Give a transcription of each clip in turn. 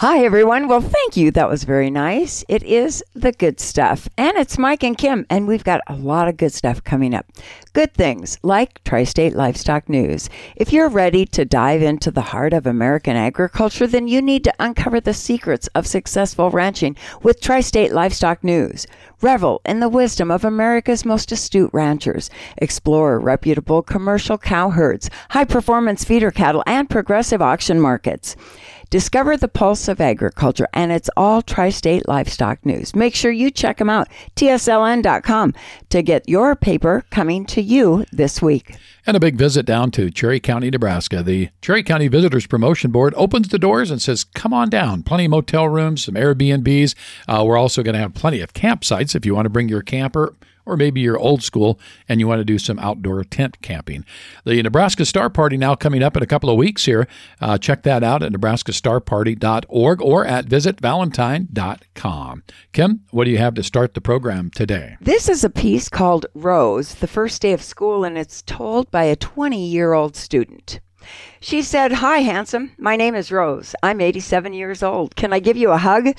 Hi, everyone. Well, thank you. That was very nice. It is the good stuff. And it's Mike and Kim, and we've got a lot of good stuff coming up. Good things like Tri-State Livestock News. If you're ready to dive into the heart of American agriculture, then you need to uncover the secrets of successful ranching with Tri-State Livestock News. Revel in the wisdom of America's most astute ranchers. Explore reputable commercial cow herds, high-performance feeder cattle, and progressive auction markets. Discover the pulse of agriculture, and it's all Tri-State Livestock News. Make sure you check them out, tsln.com, to get your paper coming to you this week. And a big visit down to Cherry County, Nebraska. The Cherry County Visitors Promotion Board opens the doors and says, come on down. Plenty of motel rooms, some Airbnbs. We're also going to have plenty of campsites if you want to bring your camper or maybe you're old school and you want to do some outdoor tent camping. The Nebraska Star Party now coming up in a couple of weeks here. Check that out at nebraskastarparty.org or at visitvalentine.com. Kim, what do you have to start the program today? This is a piece called Rose, the first day of school, and it's told by a 20-year-old student. She said, "Hi, handsome. My name is Rose. I'm 87 years old. Can I give you a hug?"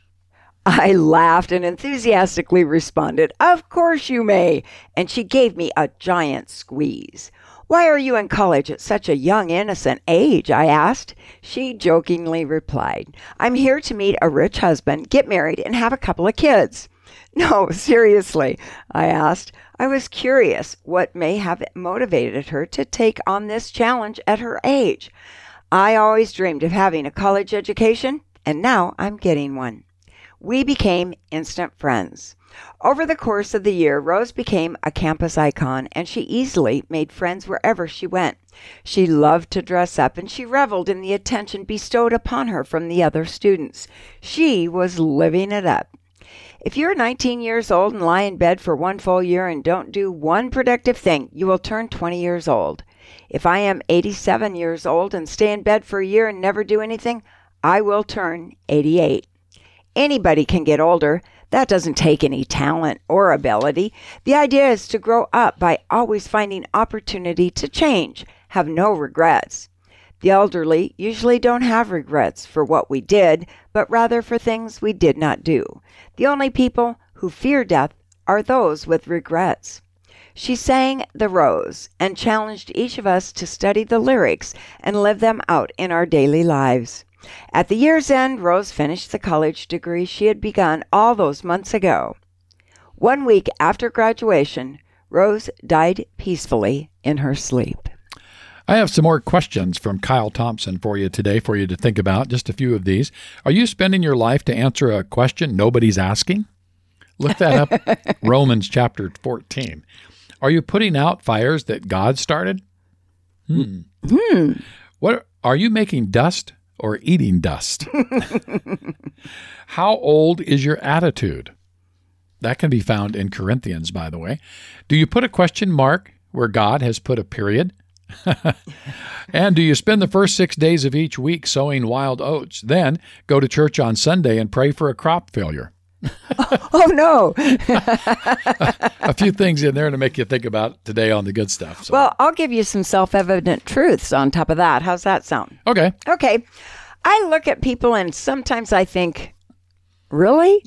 I laughed and enthusiastically responded, "Of course you may." And she gave me a giant squeeze. "Why are you in college at such a young, innocent age?" I asked. She jokingly replied, "I'm here to meet a rich husband, get married, and have a couple of kids." "No, seriously," I asked. I was curious what may have motivated her to take on this challenge at her age. I always dreamed of having a college education, and now I'm getting one. We became instant friends. Over the course of the year, Rose became a campus icon, and she easily made friends wherever she went. She loved to dress up, and she reveled in the attention bestowed upon her from the other students. She was living it up. If you're 19 years old and lie in bed for one full year and don't do one productive thing, you will turn 20 years old. If I am 87 years old and stay in bed for a year and never do anything, I will turn 88. Anybody can get older. That doesn't take any talent or ability. The idea is to grow up by always finding opportunity to change, have no regrets. The elderly usually don't have regrets for what we did, but rather for things we did not do. The only people who fear death are those with regrets. She sang The Rose and challenged each of us to study the lyrics and live them out in our daily lives. At the year's end, Rose finished the college degree she had begun all those months ago. 1 week after graduation, Rose died peacefully in her sleep. I have some more questions from Kyle Thompson for you today for you to think about, just a few of these. Are you spending your life to answer a question nobody's asking? Look that up, Romans chapter 14. Are you putting out fires that God started? What are you making dust or eating dust? How old is your attitude? That can be found in Corinthians, by the way. Do you put a question mark where God has put a period? And do you spend the first 6 days of each week sowing wild oats, then go to church on Sunday and pray for a crop failure? Oh, no. A few things in there to make you think about today on the good stuff. So. Well, I'll give you some self-evident truths on top of that. How's that sound? Okay. I look at people and sometimes I think, really?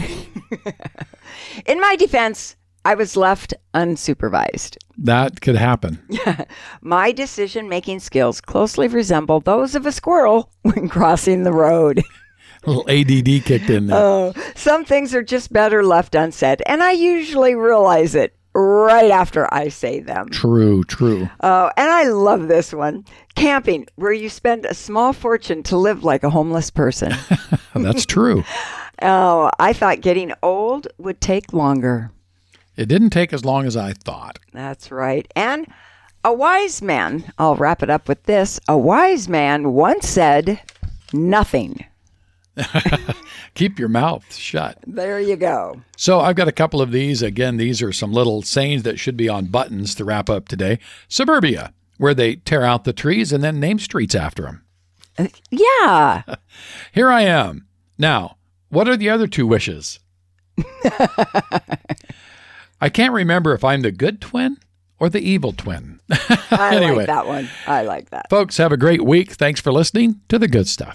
In my defense, I was left unsupervised. That could happen. My decision-making skills closely resemble those of a squirrel when crossing the road. A little ADD kicked in there. Oh, some things are just better left unsaid, and I usually realize it right after I say them. True. Oh, and I love this one. Camping, where you spend a small fortune to live like a homeless person. That's true. Oh, I thought getting old would take longer. It didn't take as long as I thought. That's right. And a wise man, I'll wrap it up with this. A wise man once said, nothing. Keep your mouth shut. There you go. So I've got a couple of these. Again, these are some little sayings that should be on buttons to wrap up today. Suburbia, where they tear out the trees and then name streets after them. Yeah. Here I am. Now, what are the other two wishes? I can't remember if I'm the good twin or the evil twin. I Anyway, like that one. I like that. Folks, have a great week. Thanks for listening to The Good Stuff.